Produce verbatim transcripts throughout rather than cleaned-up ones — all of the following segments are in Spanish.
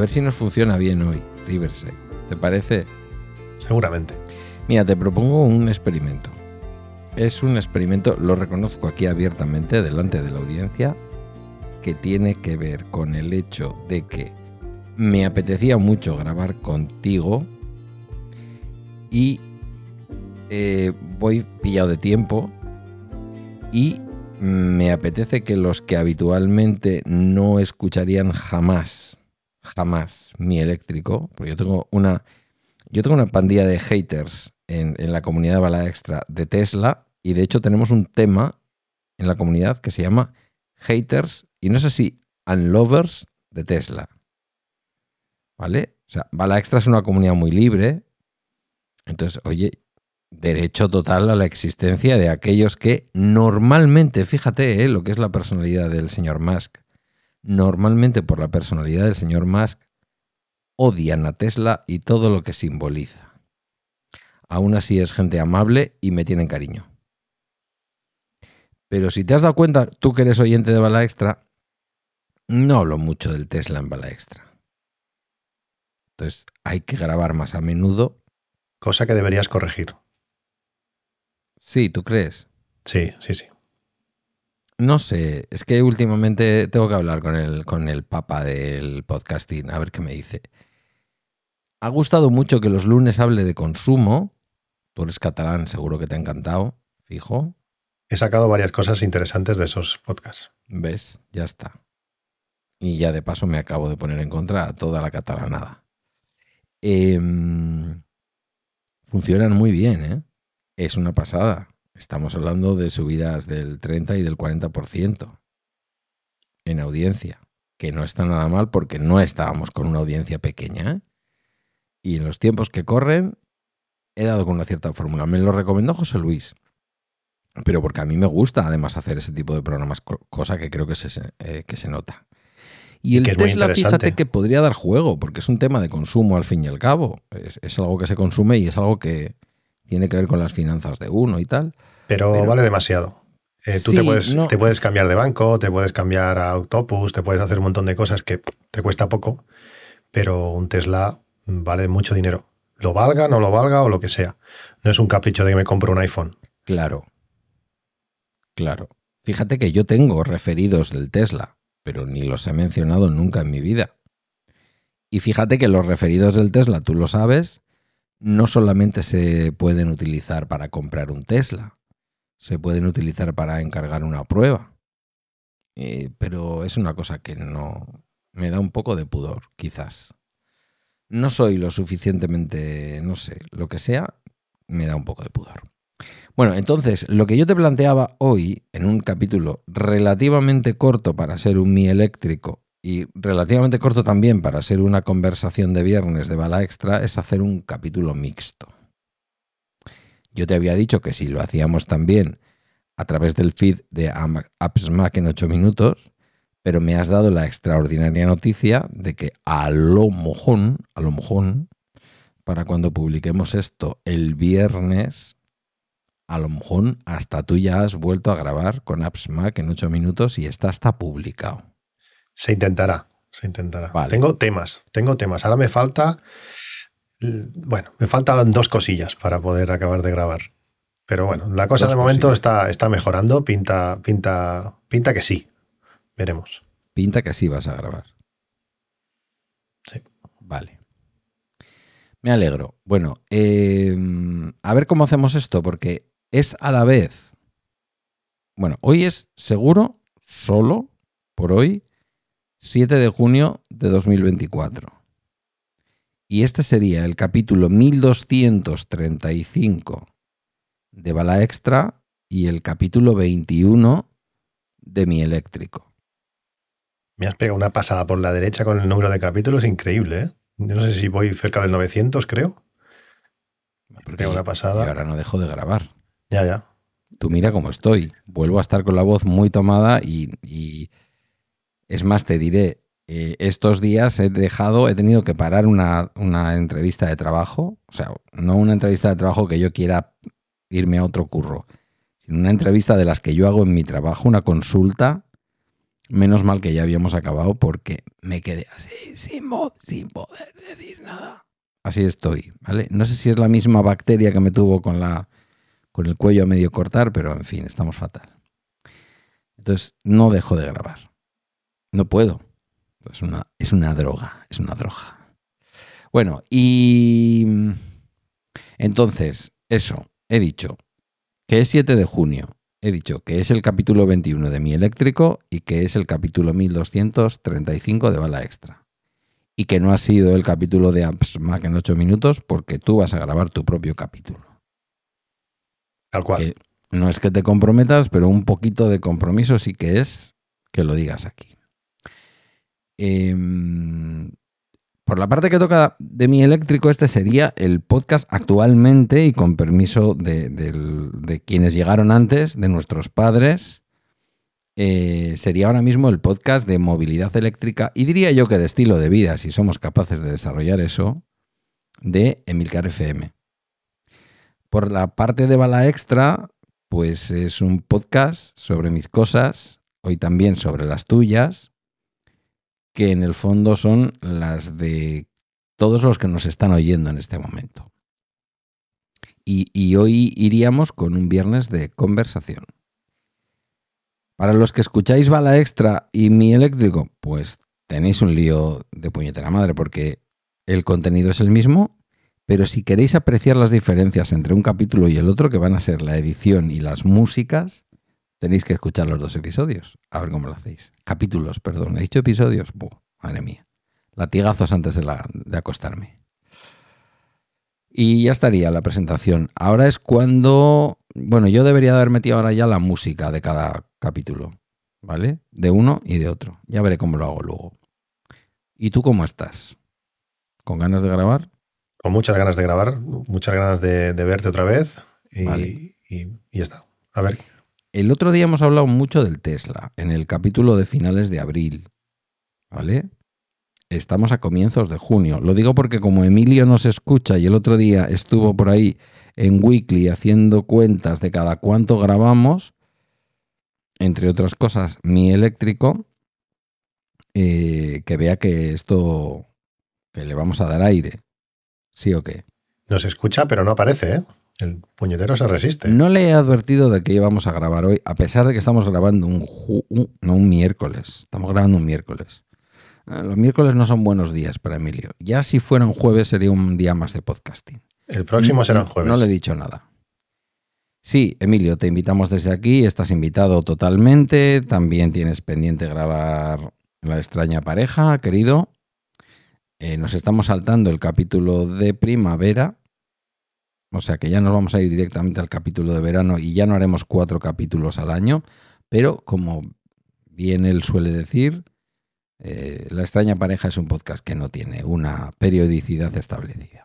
ver si nos funciona bien hoy, Riverside. ¿Te parece? Seguramente. Mira, te propongo un experimento. Es un experimento, lo reconozco aquí abiertamente delante de la audiencia, que tiene que ver con el hecho de que me apetecía mucho grabar contigo y eh, voy pillado de tiempo y me apetece que los que habitualmente no escucharían jamás, jamás mi eléctrico, porque yo tengo una, yo tengo una pandilla de haters en, en la comunidad de Bala Extra de Tesla, y de hecho tenemos un tema en la comunidad que se llama haters, y no sé si unlovers de Tesla, ¿vale? O sea, Bala Extra es una comunidad muy libre, entonces, oye, derecho total a la existencia de aquellos que normalmente, fíjate, ¿eh? Lo que es la personalidad del señor Musk, normalmente por la personalidad del señor Musk odian a Tesla y todo lo que simboliza. Aún así es gente amable y me tienen cariño. Pero si te has dado cuenta, tú que eres oyente de Bala Extra, no hablo mucho del Tesla en Bala Extra. Entonces hay que grabar más a menudo. Cosa que deberías corregir. Sí, ¿tú crees? Sí, sí, sí. No sé, es que últimamente tengo que hablar con el, con el papa del podcasting, a ver qué me dice. Ha gustado mucho que los lunes hable de consumo. Tú eres catalán, seguro que te ha encantado, fijo. He sacado varias cosas interesantes de esos podcasts. ¿Ves? Ya está. Y ya de paso me acabo de poner en contra a toda la catalanada. Eh, funcionan muy bien, ¿eh? Es una pasada. Estamos hablando de subidas del treinta y del cuarenta por ciento en audiencia, que no está nada mal porque no estábamos con una audiencia pequeña, ¿eh? Y en los tiempos que corren he dado con una cierta fórmula. Me lo recomendó José Luis, pero porque a mí me gusta además hacer ese tipo de programas, cosa que creo que se, eh, que se nota. Y, y el Tesla, fíjate que podría dar juego, porque es un tema de consumo al fin y al cabo. Es, es algo que se consume y es algo que tiene que ver con las finanzas de uno y tal. Pero, pero vale demasiado. Eh, tú sí, te, puedes, no. te puedes cambiar de banco, te puedes cambiar a Octopus, te puedes hacer un montón de cosas que te cuesta poco, pero un Tesla vale mucho dinero. Lo valga, no lo valga o lo que sea. No es un capricho de que me compro un iPhone. Claro. Claro. Fíjate que yo tengo referidos del Tesla, pero ni los he mencionado nunca en mi vida. Y fíjate que los referidos del Tesla, tú lo sabes, no solamente se pueden utilizar para comprar un Tesla, se pueden utilizar para encargar una prueba. Eh, pero es una cosa que no me da un poco de pudor, quizás. No soy lo suficientemente, no sé, lo que sea, me da un poco de pudor. Bueno, entonces, lo que yo te planteaba hoy, en un capítulo relativamente corto para ser un Mi Eléctrico y relativamente corto también para ser una conversación de viernes de Bala Extra, es hacer un capítulo mixto. Yo te había dicho que si lo hacíamos también a través del feed de Apps Mac en ocho minutos, pero me has dado la extraordinaria noticia de que a lo mojón, a lo mojón, para cuando publiquemos esto el viernes, a lo mejor hasta tú ya has vuelto a grabar con Apps Mac en ocho minutos y está hasta publicado. Se intentará, se intentará. Vale. Tengo temas, tengo temas. Ahora me falta, bueno, me faltan dos cosillas para poder acabar de grabar. Pero bueno, la cosa dos de momento está, está mejorando, pinta, pinta, pinta que sí. Veremos. Pinta que sí vas a grabar. Sí. Vale. Me alegro. Bueno, eh, a ver cómo hacemos esto, porque es a la vez... Bueno, hoy es seguro, solo por hoy, siete de junio de dos mil veinticuatro. Y este sería el capítulo mil doscientos treinta y cinco de Bala Extra y el capítulo veintiuno de Mi Eléctrico. Me has pegado una pasada por la derecha con el número de capítulos increíble, ¿eh? Yo no sé si voy cerca del novecientos, creo. Porque una pasada. Y ahora no dejo de grabar. Ya, ya. Tú mira cómo estoy. Vuelvo a estar con la voz muy tomada y, y es más, te diré, eh, estos días he dejado, he tenido que parar una, una entrevista de trabajo. O sea, no una entrevista de trabajo que yo quiera irme a otro curro, sino una entrevista de las que yo hago en mi trabajo, una consulta. Menos mal que ya habíamos acabado porque me quedé así, sin voz, sin poder decir nada. Así estoy, ¿vale? No sé si es la misma bacteria que me tuvo con, la, con el cuello a medio cortar, pero en fin, estamos fatal. Entonces, no dejo de grabar. No puedo. Es una, es una droga, es una droga. Bueno, y entonces, eso, he dicho que es siete de junio. He dicho que es el capítulo veintiuno de Mi Eléctrico y que es el capítulo mil doscientos treinta y cinco de Bala Extra. Y que no ha sido el capítulo de Apps Mac en ocho minutos porque tú vas a grabar tu propio capítulo. Tal cual. Que no es que te comprometas, pero un poquito de compromiso sí que es que lo digas aquí. Eh, por la parte que toca de Mi Eléctrico, este sería el podcast actualmente y con permiso de, de, de quienes llegaron antes, de nuestros padres. Eh, sería ahora mismo el podcast de movilidad eléctrica y diría yo que de estilo de vida, si somos capaces de desarrollar eso, de Emilcar F M. Por la parte de Bala Extra, pues es un podcast sobre mis cosas, hoy también sobre las tuyas, que en el fondo son las de todos los que nos están oyendo en este momento. Y, y hoy iríamos con un viernes de conversación. Para los que escucháis Bala Extra y Mi Eléctrico, pues tenéis un lío de puñetera madre porque el contenido es el mismo, pero si queréis apreciar las diferencias entre un capítulo y el otro, que van a ser la edición y las músicas, tenéis que escuchar los dos episodios. A ver cómo lo hacéis. Capítulos, perdón. ¿He dicho episodios? Buh, madre mía. Latigazos antes de, la, de acostarme. Y ya estaría la presentación. Ahora es cuando... Bueno, yo debería de haber metido ahora ya la música de cada capítulo, ¿vale? De uno y de otro. Ya veré cómo lo hago luego. ¿Y tú cómo estás? ¿Con ganas de grabar? Con muchas ganas de grabar, muchas ganas de, de verte otra vez y, Vale. y, y ya está. A ver. El otro día hemos hablado mucho del Tesla, en el capítulo de finales de abril, ¿vale? Estamos a comienzos de junio. Lo digo porque como Emilio nos escucha y el otro día estuvo por ahí en Weekly haciendo cuentas de cada cuánto grabamos, entre otras cosas, Mi Eléctrico, eh, que vea que esto, que le vamos a dar aire. ¿Sí o qué? Nos escucha, pero no aparece, ¿eh? El puñetero se resiste. No le he advertido de que íbamos a grabar hoy, a pesar de que estamos grabando un, ju- un no un miércoles. Estamos grabando un miércoles. Los miércoles no son buenos días para Emilio. Ya si fuera un jueves sería un día más de podcasting. El próximo será un jueves. No le he dicho nada. Sí, Emilio, te invitamos desde aquí. Estás invitado totalmente. También tienes pendiente grabar La extraña pareja, querido. Eh, nos estamos saltando el capítulo de primavera. O sea que ya nos vamos a ir directamente al capítulo de verano y ya no haremos cuatro capítulos al año. Pero como bien él suele decir... Eh, La extraña pareja es un podcast que no tiene una periodicidad establecida.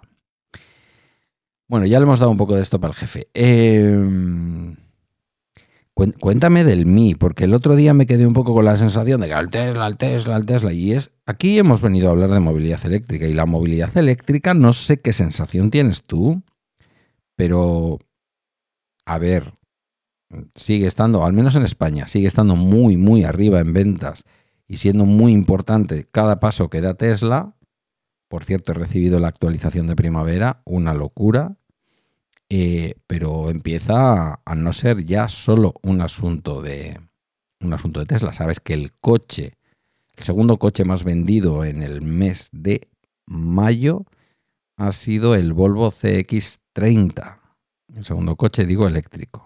Bueno, ya le hemos dado un poco de esto para el jefe. Eh, cuéntame del mí, porque el otro día me quedé un poco con la sensación de que al Tesla, al Tesla, al Tesla. Y es, aquí hemos venido a hablar de movilidad eléctrica y la movilidad eléctrica, no sé qué sensación tienes tú, pero a ver, sigue estando, al menos en España, sigue estando muy, muy arriba en ventas. Y siendo muy importante cada paso que da Tesla. Por cierto, he recibido la actualización de primavera, una locura, eh, pero empieza a no ser ya solo un asunto de un asunto de Tesla. Sabes que el coche, el segundo coche más vendido en el mes de mayo ha sido el Volvo C X treinta. El segundo coche, digo, eléctrico.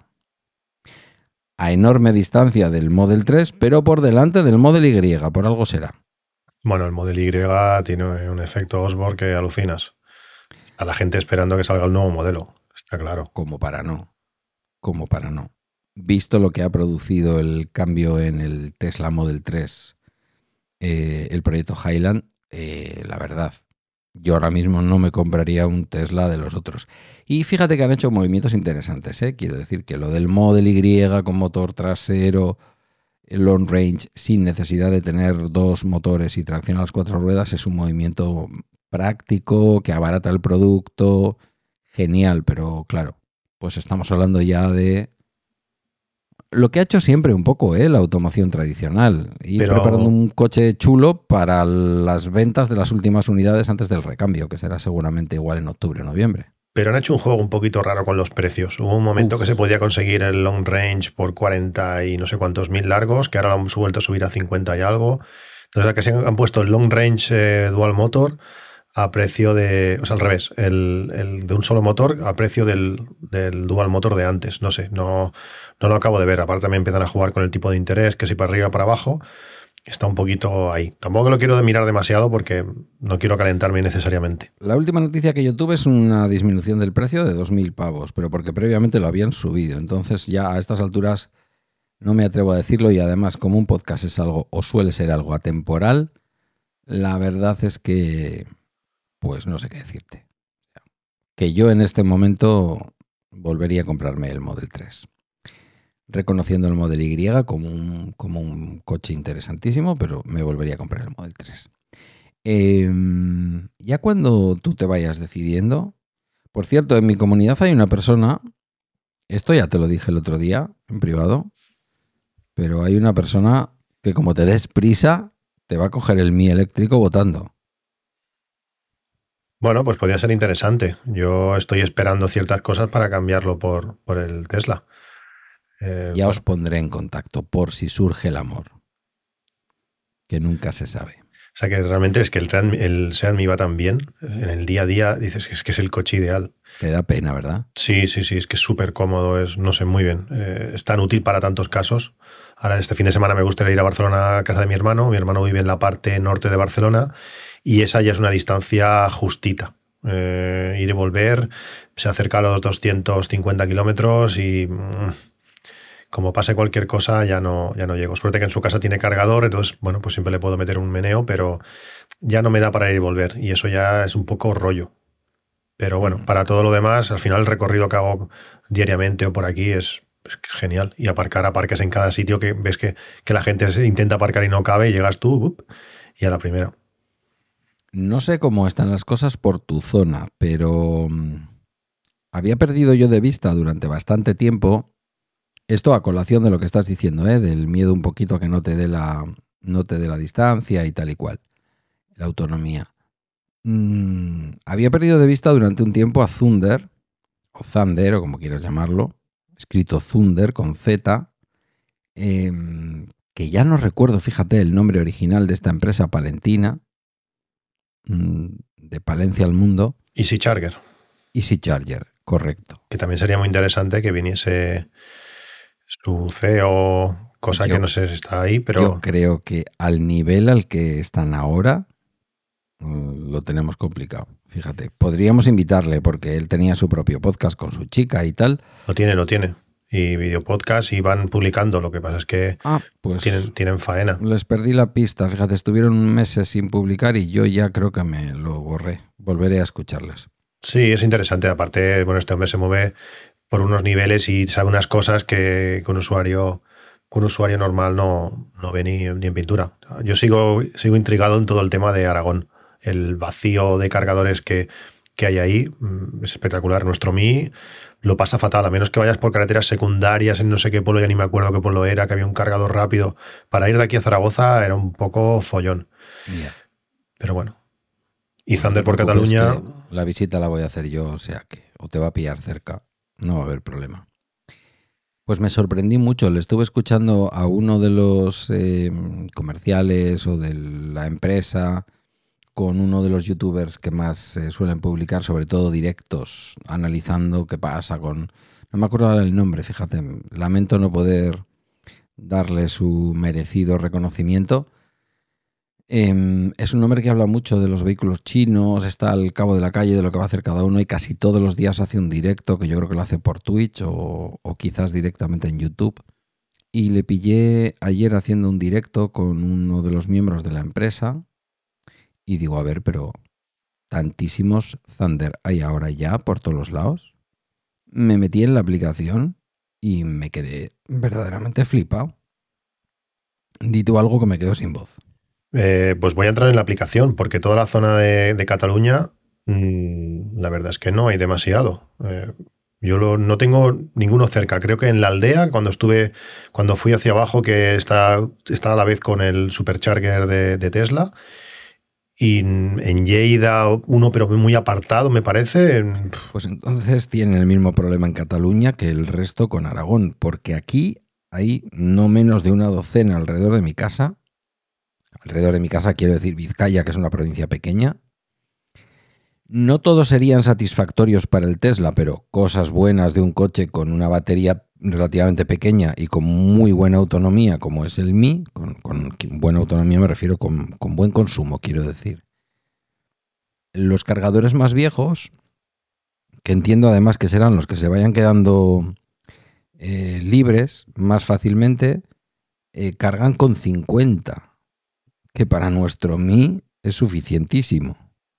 A enorme distancia del Model tres, pero por delante del Model Y, por algo será. Bueno, el Model Y tiene un efecto Osborne que alucinas. A la gente esperando que salga el nuevo modelo, está claro. Como para no, como para no. Visto lo que ha producido el cambio en el Tesla Model tres, eh, el proyecto Highland, eh, la verdad, yo ahora mismo no me compraría un Tesla de los otros. Y fíjate que han hecho movimientos interesantes, ¿eh? Quiero decir que lo del Model Y con motor trasero, el long range, sin necesidad de tener dos motores y tracción a las cuatro ruedas, es un movimiento práctico, que abarata el producto, genial, pero claro, pues estamos hablando ya de lo que ha hecho siempre un poco, ¿eh? La automoción tradicional. Ir Pero- preparando un coche chulo para las ventas de las últimas unidades antes del recambio, que será seguramente igual en octubre o noviembre. Pero han hecho un juego un poquito raro con los precios. Hubo un momento Uf. que se podía conseguir el long range por cuarenta y no sé cuántos mil largos, que ahora lo han vuelto a subir a cincuenta y algo. Entonces, que se han puesto el long range eh, dual motor a precio de. O sea, al revés, el, el de un solo motor a precio del, del dual motor de antes. No sé, no, no lo acabo de ver. Aparte, también empiezan a jugar con el tipo de interés, que si para arriba o para abajo. Está un poquito ahí. Tampoco lo quiero mirar demasiado porque no quiero calentarme necesariamente. La última noticia que yo tuve es una disminución del precio de dos mil pavos, pero porque previamente lo habían subido. Entonces ya a estas alturas no me atrevo a decirlo y además como un podcast es algo o suele ser algo atemporal, la verdad es que pues no sé qué decirte. Que yo en este momento volvería a comprarme el Model tres. Reconociendo el Model Y como un, como un coche interesantísimo, pero me volvería a comprar el Model tres. Eh, ya cuando tú te vayas decidiendo, por cierto, en mi comunidad hay una persona, esto ya te lo dije el otro día en privado, pero hay una persona que como te des prisa, te va a coger el Mi eléctrico votando. Bueno, pues podría ser interesante. Yo estoy esperando ciertas cosas para cambiarlo por, por el Tesla. Eh, Ya bueno, os pondré en contacto por si surge el amor, que nunca se sabe. o sea que realmente es que el, Tran- el Seat Mii va tan bien. En el día a día dices que es que es el coche ideal. Te da pena, ¿verdad? Sí, sí, sí, es que es súper cómodo, es, no sé, muy bien. Eh, es tan útil para tantos casos. Ahora este fin de semana me gustaría ir a Barcelona a casa de mi hermano. Mi hermano vive en la parte norte de Barcelona y esa ya es una distancia justita. Eh, ir y volver, se acerca a los doscientos cincuenta kilómetros y mm, como pase cualquier cosa ya no, ya no llego. Suerte que en su casa tiene cargador, entonces, bueno, pues siempre le puedo meter un meneo, pero ya no me da para ir y volver y eso ya es un poco rollo. Pero bueno, Mm. para todo lo demás, al final el recorrido que hago diariamente o por aquí es, es que es genial. Y aparcar a parques en cada sitio que ves que, que la gente se intenta aparcar y no cabe y llegas tú ¡bup! Y a la primera. No sé cómo están las cosas por tu zona, pero mm, había perdido yo de vista durante bastante tiempo esto a colación de lo que estás diciendo, ¿eh? Del miedo un poquito a que no te dé la, no te dé la distancia y tal y cual, la autonomía. Mm, había perdido de vista durante un tiempo a Thunder, o Thunder, o como quieras llamarlo, escrito Thunder con Z, eh, que ya no recuerdo, fíjate, el nombre original de esta empresa palentina, mm, de Palencia al mundo, Easy Charger, Easy Charger, correcto. que también sería muy interesante que viniese su C E O, cosa Yo- que no sé si está ahí, pero Yo creo que al nivel al que están ahora, mm, lo tenemos complicado. Fíjate, podríamos invitarle porque él tenía su propio podcast con su chica y tal. lo tiene, lo tiene. Y videopodcast y van publicando. Lo que pasa es que Ah, pues tienen, tienen faena. les perdí la pista. Fíjate, estuvieron meses sin publicar y yo ya creo que me lo borré. Volveré a escucharles. Sí, es interesante. Aparte, bueno, este hombre se mueve por unos niveles y sabe unas cosas que, que un usuario que un usuario normal no, no ve ni, ni en pintura. Yo sigo, sigo intrigado en todo el tema de Aragón. El vacío de cargadores que, que hay ahí mm, es espectacular. Nuestro Mi lo pasa fatal, a menos que vayas por carreteras secundarias en no sé qué pueblo, ya ni me acuerdo qué pueblo era, que había un cargador rápido. Para ir de aquí a Zaragoza era un poco follón. Ya. Pero bueno. Y No Thunder te por preocupes, Cataluña. que la visita la voy a hacer yo, o sea que o te va a pillar cerca. No va a haber problema. Pues me sorprendí mucho. Le estuve escuchando a uno de los eh, comerciales o de la empresa con uno de los youtubers que más eh, suelen publicar, sobre todo directos, analizando qué pasa con... No me acuerdo ahora el nombre, fíjate. Lamento no poder darle su merecido reconocimiento. Eh, es un hombre que habla mucho de los vehículos chinos, está al cabo de la calle de lo que va a hacer cada uno y casi todos los días hace un directo, que yo creo que lo hace por Twitch o, o quizás directamente en YouTube. Y le pillé ayer haciendo un directo con uno de los miembros de la empresa y digo, a ver, pero tantísimos Thunder hay ahora ya por todos los lados. Me metí en la aplicación y me quedé verdaderamente flipado. Di tú algo que me quedo sin voz. Eh, pues voy a entrar en la aplicación, porque toda la zona de, de Cataluña, mmm, la verdad es que no hay demasiado. Eh, Yo lo, no tengo ninguno cerca. Creo que en la aldea, cuando estuve, cuando fui hacia abajo, que está, está a la vez con el Supercharger de, de Tesla, y en, en Lleida uno, pero muy apartado, me parece. En... Pues entonces tienen el mismo problema en Cataluña que el resto con Aragón, porque aquí hay no menos de una docena alrededor de mi casa. Alrededor de mi casa quiero decir Vizcaya, que es una provincia pequeña. No todos serían satisfactorios para el Tesla, pero cosas buenas de un coche con una batería relativamente pequeña y con muy buena autonomía, como es el Mi, con, con buena autonomía me refiero con, con buen consumo, quiero decir. Los cargadores más viejos, que entiendo además que serán los que se vayan quedando eh, libres más fácilmente, eh, cargan con cincuenta, que para nuestro Mi es suficientísimo.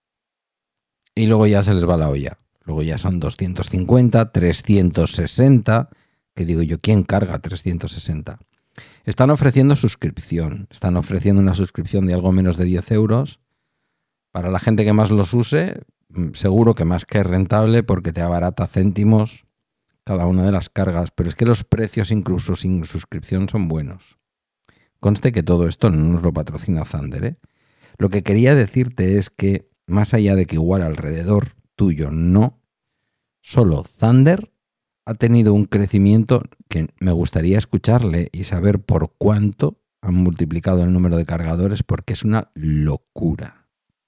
Y luego ya se les va la olla. Luego ya son doscientos cincuenta, trescientos sesenta, que digo yo, ¿quién carga trescientos sesenta? Están ofreciendo suscripción. Están ofreciendo una suscripción de algo menos de diez euros. Para la gente que más los use, seguro que más que rentable porque te abarata céntimos cada una de las cargas. Pero es que los precios incluso sin suscripción son buenos. Conste que todo esto no nos lo patrocina Thunder, ¿eh? Lo que quería decirte es que más allá de que igual alrededor tuyo no, solo Thunder ha tenido un crecimiento que me gustaría escucharle y saber por cuánto han multiplicado el número de cargadores, porque es una locura.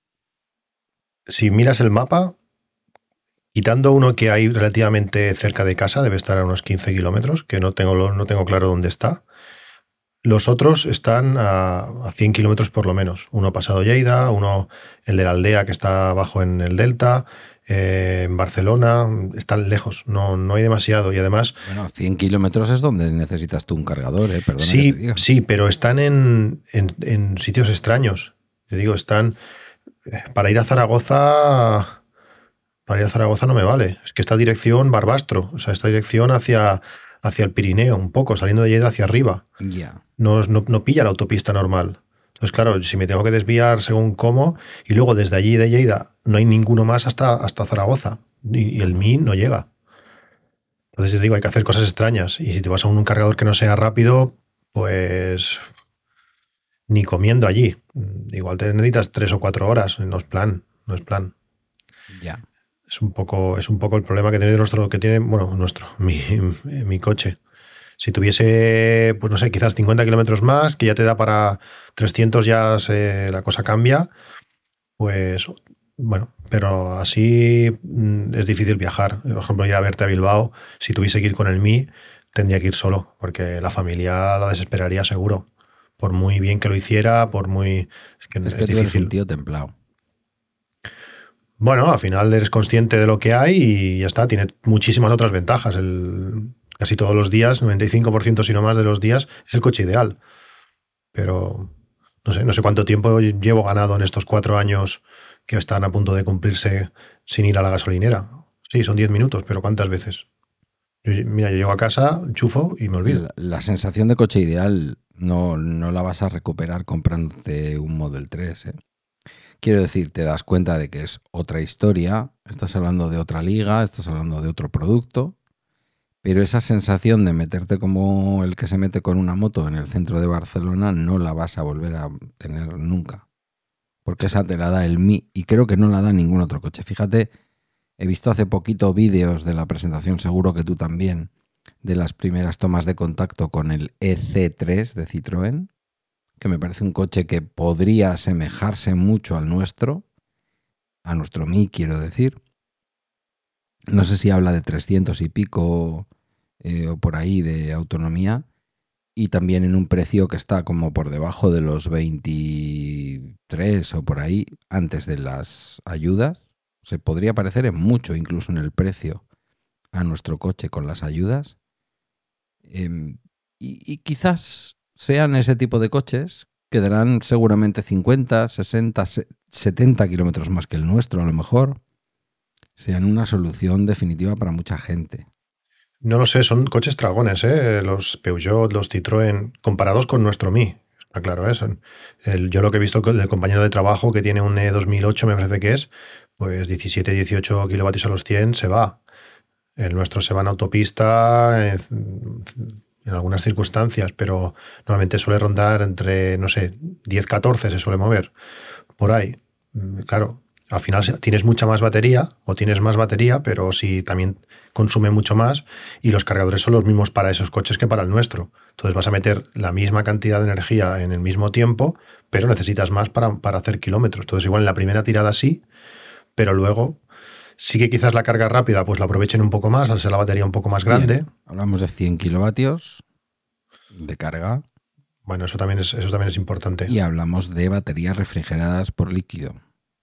Si miras el mapa, quitando uno que hay relativamente cerca de casa, debe estar a unos quince kilómetros, que no tengo, no tengo claro dónde está. Los otros están a, a cien kilómetros por lo menos. Uno pasado Lleida, uno el de la aldea que está abajo en el Delta, eh, en Barcelona. Están lejos, no, no hay demasiado. Y además... Bueno, cien kilómetros es donde necesitas tú un cargador, ¿eh? Perdona sí, que te diga. Sí, pero están en, en, en sitios extraños. Te digo, están... Para ir a Zaragoza... Para ir a Zaragoza no me vale. Es que esta dirección Barbastro, o sea, esta dirección hacia... hacia el Pirineo, un poco, saliendo de Lleida hacia arriba. Ya. Yeah. No, no, no pilla la autopista normal. Entonces, claro, si me tengo que desviar según cómo, y luego desde allí de Lleida no hay ninguno más hasta, hasta Zaragoza, y, y el Mi no llega. Entonces, yo digo, hay que hacer cosas extrañas. Y si te vas a un cargador que no sea rápido, pues ni comiendo allí. Igual te necesitas tres o cuatro horas. No es plan, no es plan. Ya. Yeah. Es un poco, es un poco el problema que tiene nuestro, que tiene, bueno, nuestro, mi, mi coche. Si tuviese, pues no sé, quizás cincuenta kilómetros más, que ya te da para trescientos, ya se, la cosa cambia, pues bueno, pero así mm, es difícil viajar. Por ejemplo, ir a verte a Bilbao, si tuviese que ir con el Mi, tendría que ir solo, porque la familia la desesperaría seguro. Por muy bien que lo hiciera, por muy... Es que, es es que difícil. Tú eres un tío templado. Bueno, al final eres consciente de lo que hay y ya está. Tiene muchísimas otras ventajas. El, casi todos los días, noventa y cinco por ciento si no más de los días, es el coche ideal. Pero no sé, no sé cuánto tiempo llevo ganado en estos cuatro años que están a punto de cumplirse sin ir a la gasolinera. Sí, son diez minutos, pero ¿cuántas veces? Yo, mira, yo llego a casa, enchufo y me olvido. La, la sensación de coche ideal no, no la vas a recuperar comprándote un Model tres, ¿eh? Quiero decir, te das cuenta de que es otra historia, estás hablando de otra liga, estás hablando de otro producto, pero esa sensación de meterte como el que se mete con una moto en el centro de Barcelona no la vas a volver a tener nunca, porque esa te la da el Mi y creo que no la da ningún otro coche. Fíjate, he visto hace poquito vídeos de la presentación, seguro que tú también, de las primeras tomas de contacto con el E C tres de Citroën, que me parece un coche que podría asemejarse mucho al nuestro, a nuestro Mi, quiero decir. No sé si habla de trescientos y pico eh, o por ahí de autonomía, y también en un precio que está como por debajo de los veintitrés o por ahí, antes de las ayudas. Se podría parecer en mucho, incluso en el precio, a nuestro coche con las ayudas. Eh, y, y quizás sean ese tipo de coches que darán seguramente cincuenta, sesenta, setenta kilómetros más que el nuestro, a lo mejor, sean una solución definitiva para mucha gente. No lo sé, son coches dragones, ¿eh? Los Peugeot, los Citroën, comparados con nuestro Mi. Está claro eso. El, yo lo que he visto del compañero de trabajo que tiene un E dos mil ocho, me parece que es, pues diecisiete, dieciocho kilovatios a los cien se va. El nuestro se va en autopista en, en algunas circunstancias, pero normalmente suele rondar entre, no sé, diez, catorce se suele mover por ahí. Claro, al final tienes mucha más batería o tienes más batería, pero sí también consume mucho más y los cargadores son los mismos para esos coches que para el nuestro. Entonces vas a meter la misma cantidad de energía en el mismo tiempo, pero necesitas más para, para hacer kilómetros. Entonces igual en la primera tirada sí, pero luego sí que quizás la carga rápida pues la aprovechen un poco más al ser la batería un poco más grande. Bien, hablamos de cien kilovatios de carga. Bueno, eso también es, eso también es importante. Y hablamos de baterías refrigeradas por líquido.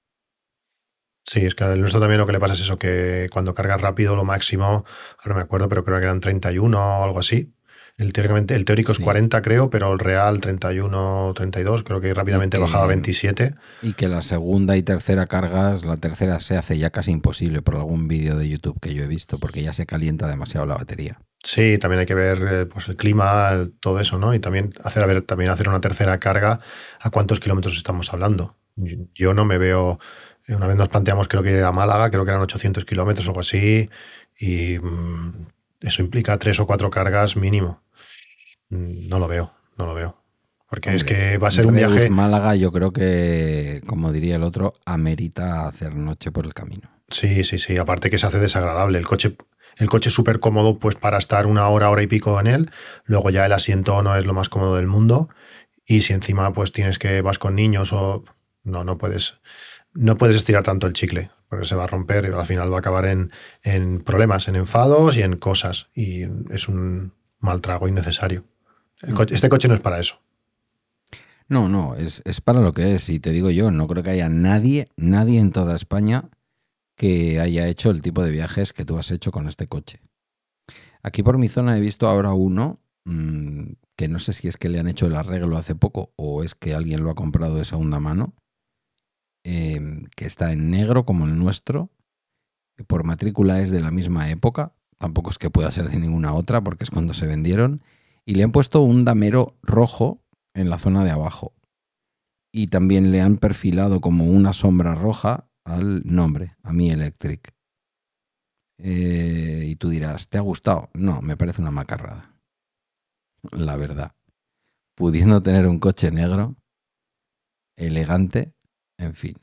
Sí, es que al nuestro también lo que le pasa es eso, que cuando cargas rápido lo máximo, ahora no me acuerdo, pero creo que eran treinta y uno o algo así. El, teóricamente, el teórico sí. Es cuarenta, creo, pero el real treinta y uno, treinta y dos, creo que rápidamente que, bajaba a veintisiete. Y que la segunda y tercera cargas, la tercera se hace ya casi imposible por algún vídeo de YouTube que yo he visto, porque ya se calienta demasiado la batería. Sí, también hay que ver pues, el clima, el, todo eso, ¿no? Y también hacer, a ver, también hacer una tercera carga, ¿a cuántos kilómetros estamos hablando? Yo, yo no me veo... Una vez nos planteamos, creo que a Málaga, creo que eran ochocientos kilómetros o algo así, y mmm, eso implica tres o cuatro cargas mínimo. No lo veo, no lo veo. Porque Hombre, es que va a ser un Reus, viaje... Málaga, yo creo que, como diría el otro, amerita hacer noche por el camino. Sí, sí, sí. Aparte que se hace desagradable. El coche, el coche es súper cómodo pues para estar una hora, hora y pico en él. Luego ya el asiento no es lo más cómodo del mundo. Y si encima pues tienes que vas con niños o... No, no puedes... No puedes estirar tanto el chicle, porque se va a romper y al final va a acabar en, en problemas, en enfados y en cosas. Y es un mal trago innecesario. El co- este coche no es para eso. No, no, es, es para lo que es. Y te digo yo, no creo que haya nadie, nadie en toda España que haya hecho el tipo de viajes que tú has hecho con este coche. Aquí por mi zona he visto ahora uno mmm, que no sé si es que le han hecho el arreglo hace poco o es que alguien lo ha comprado de segunda mano. Eh, que está en negro como el nuestro, por matrícula es de la misma época, tampoco es que pueda ser de ninguna otra porque es cuando se vendieron, y le han puesto un damero rojo en la zona de abajo y también le han perfilado como una sombra roja al nombre, a Mi Electric. Eh, y tú dirás, ¿te ha gustado? No, me parece una macarrada, la verdad. Pudiendo tener un coche negro, elegante, en fin.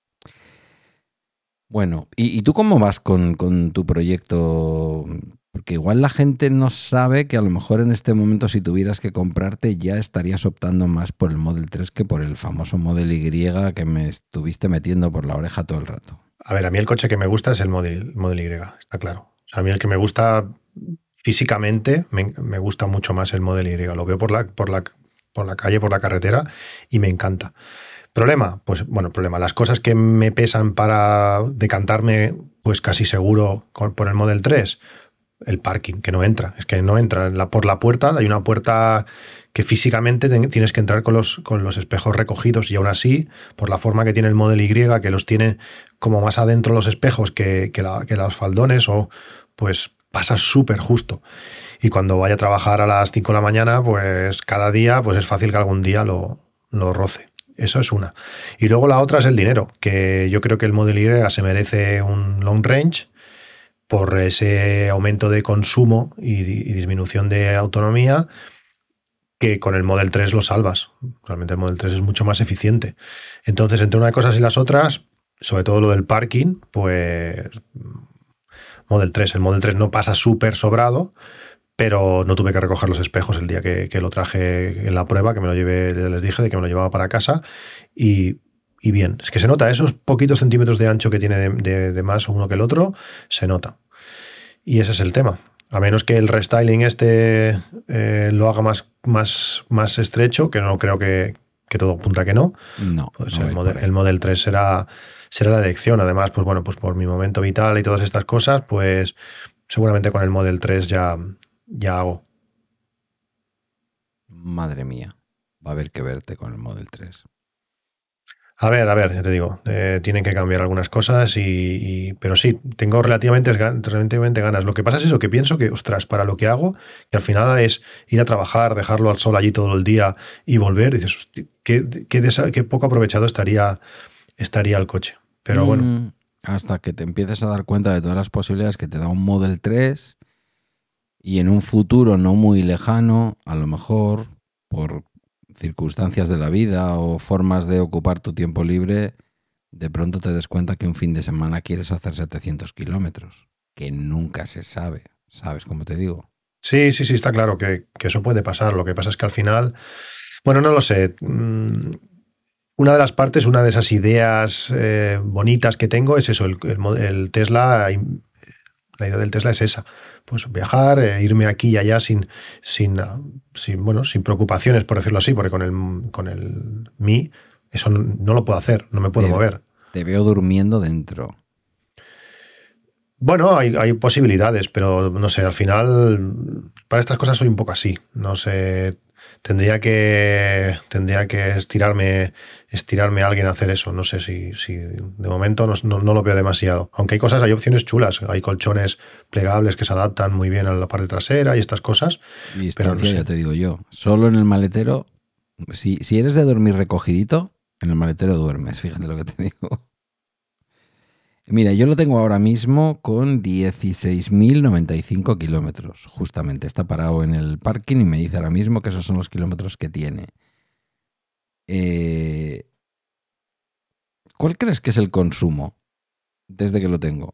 Bueno, ¿y, y tú cómo vas con, con tu proyecto? Porque igual la gente no sabe que a lo mejor en este momento si tuvieras que comprarte ya estarías optando más por el Model tres que por el famoso Model Y que me estuviste metiendo por la oreja todo el rato. A ver, a mí el coche que me gusta es el Model, Model Y, está claro. O sea, a mí el que me gusta físicamente, me, me gusta mucho más el Model Y. Lo veo por la, por la, por la calle, por la carretera y me encanta. ¿Problema? Pues bueno, problema. Las cosas que me pesan para decantarme, pues casi seguro con, por el Model tres, el parking, que no entra. Es que no entra. La, por la puerta, hay una puerta que físicamente te, tienes que entrar con los, con los espejos recogidos y aún así, por la forma que tiene el Model Y, que los tiene como más adentro los espejos que, que, la, que los faldones, o pues pasa súper justo. Y cuando vaya a trabajar a las cinco de la mañana, pues cada día pues es fácil que algún día lo, lo roce. Eso es una. Y luego la otra es el dinero, que yo creo que el Model Y se merece un long range por ese aumento de consumo y, y disminución de autonomía que con el Model tres lo salvas. Realmente el Model tres es mucho más eficiente. Entonces, entre unas cosas y las otras, sobre todo lo del parking, pues Model tres. El Model tres no pasa súper sobrado, pero no tuve que recoger los espejos el día que, que lo traje en la prueba, que me lo llevé, les dije de que me lo llevaba para casa, y, y bien, es que se nota, esos poquitos centímetros de ancho que tiene de, de, de más uno que el otro, se nota. Y ese es el tema. A menos que el restyling este eh, lo haga más, más, más estrecho, que no creo que, que todo apunta que no, no, pues no el, model, el Model tres será, será la elección. Además, pues bueno, pues por mi momento vital y todas estas cosas, pues seguramente con el Model tres ya... ya hago. Madre mía, va a haber que verte con el Model tres. A ver, a ver, ya te digo, eh, tienen que cambiar algunas cosas, y, y, pero sí, tengo relativamente, relativamente ganas. Lo que pasa es eso, que pienso que, ostras, para lo que hago, que al final es ir a trabajar, dejarlo al sol allí todo el día y volver, y dices, hostia, qué, qué, desa, qué poco aprovechado estaría, estaría el coche. Pero bueno. Mm, hasta que te empieces a dar cuenta de todas las posibilidades que te da un Model tres y en un futuro no muy lejano, a lo mejor por circunstancias de la vida o formas de ocupar tu tiempo libre, de pronto te des cuenta que un fin de semana quieres hacer setecientos kilómetros, que nunca se sabe, ¿sabes cómo te digo? Sí, sí, sí, está claro que, que eso puede pasar. Lo que pasa es que al final, bueno, no lo sé. Una de las partes, una de esas ideas eh, bonitas que tengo es eso, el, el, el Tesla. La idea del Tesla es esa, pues viajar, eh, irme aquí y allá sin, sin, sin, bueno, sin preocupaciones, por decirlo así, porque con el, con el Mi eso no, no lo puedo hacer, no me puedo te, mover. Te veo durmiendo dentro. Bueno, hay, hay posibilidades, pero no sé, al final para estas cosas soy un poco así, no sé, tendría que tendría que estirarme estirarme a alguien a hacer eso, no sé si, si de momento no, no, no lo veo demasiado, aunque hay cosas, hay opciones chulas, hay colchones plegables que se adaptan muy bien a la parte trasera y estas cosas, Distancia, pero no sé. Ya te digo yo, solo en el maletero, si, si eres de dormir recogidito, en el maletero duermes, fíjate lo que te digo. Mira, yo lo tengo ahora mismo con dieciséis mil noventa y cinco kilómetros. Justamente está parado en el parking y me dice ahora mismo que esos son los kilómetros que tiene. Eh, ¿Cuál crees que es el consumo desde que lo tengo?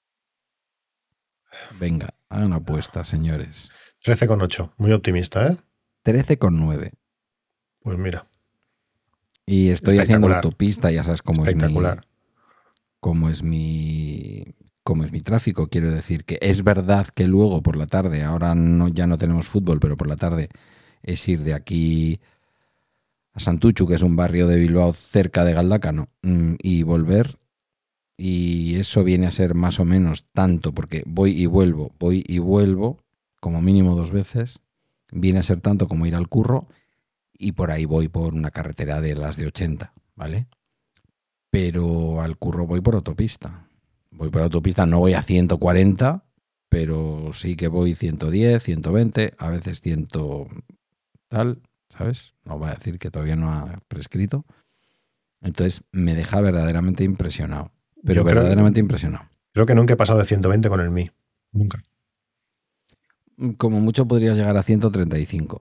Venga, hagan una apuesta, señores. trece coma ocho, muy optimista, ¿eh? trece coma nueve. Pues mira. Y estoy haciendo autopista, ya sabes cómo es mi... Espectacular. Cómo es mi... cómo es mi tráfico. Quiero decir que es verdad que luego por la tarde, ahora no, ya no tenemos fútbol, pero por la tarde es ir de aquí a Santuchu, que es un barrio de Bilbao cerca de Galdácano, y volver. Y eso viene a ser más o menos tanto, porque voy y vuelvo, voy y vuelvo, como mínimo dos veces. Viene a ser tanto como ir al curro, y por ahí voy por una carretera de las de ochenta, ¿vale? Pero al curro voy por autopista. Voy por autopista, no voy a ciento cuarenta, pero sí que voy ciento diez, ciento veinte, a veces cien tal, ¿sabes? No voy a decir que todavía no ha prescrito. Entonces me deja verdaderamente impresionado. Pero Yo verdaderamente creo, impresionado. Creo que nunca he pasado de ciento veinte con el Mi. Nunca. Como mucho podrías llegar a ciento treinta y cinco.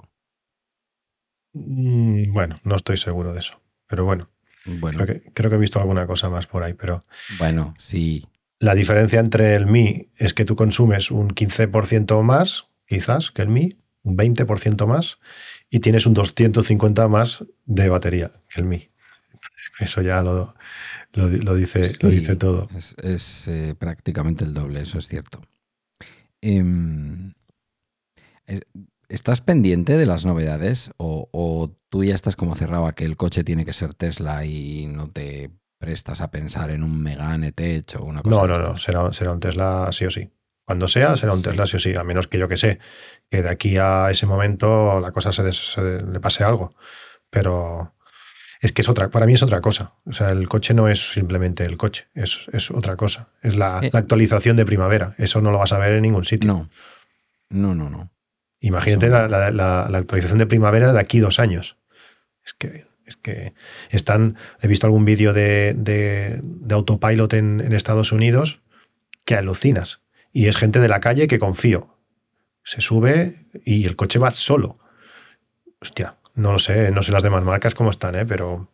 Mm, bueno, no estoy seguro de eso. Pero bueno. Bueno. Creo que, creo que he visto alguna cosa más por ahí, pero... Bueno, sí. La diferencia entre el Mi es que tú consumes un quince por ciento más, quizás, que el Mi, un veinte por ciento más, y tienes un doscientos cincuenta más de batería que el Mi. Eso ya lo, lo, lo, dice, sí, lo dice todo. Es, es eh, prácticamente el doble, eso es cierto. Eh, ¿Estás pendiente de las novedades o, o tú ya estás como cerrado a que el coche tiene que ser Tesla y no te prestas a pensar en un Megane Tech o una cosa No, de no, estas? no, será, será un Tesla sí o sí. Cuando sea, será un Tesla sí o sí, a menos que yo que sé, que de aquí a ese momento la cosa se, des, se le pase algo. Pero es que es otra, para mí es otra cosa. O sea, el coche no es simplemente el coche, es, es otra cosa. Es la, eh, la actualización de primavera. Eso no lo vas a ver en ningún sitio. No, no, no, no. Imagínate la, la, la, la actualización de primavera de aquí dos años. Es que, es que están. He visto algún vídeo de, de, de autopilot en, en Estados Unidos que alucinas. Y es gente de la calle que confío. Se sube y el coche va solo. Hostia, no lo sé, no sé las demás marcas cómo están, ¿eh? Pero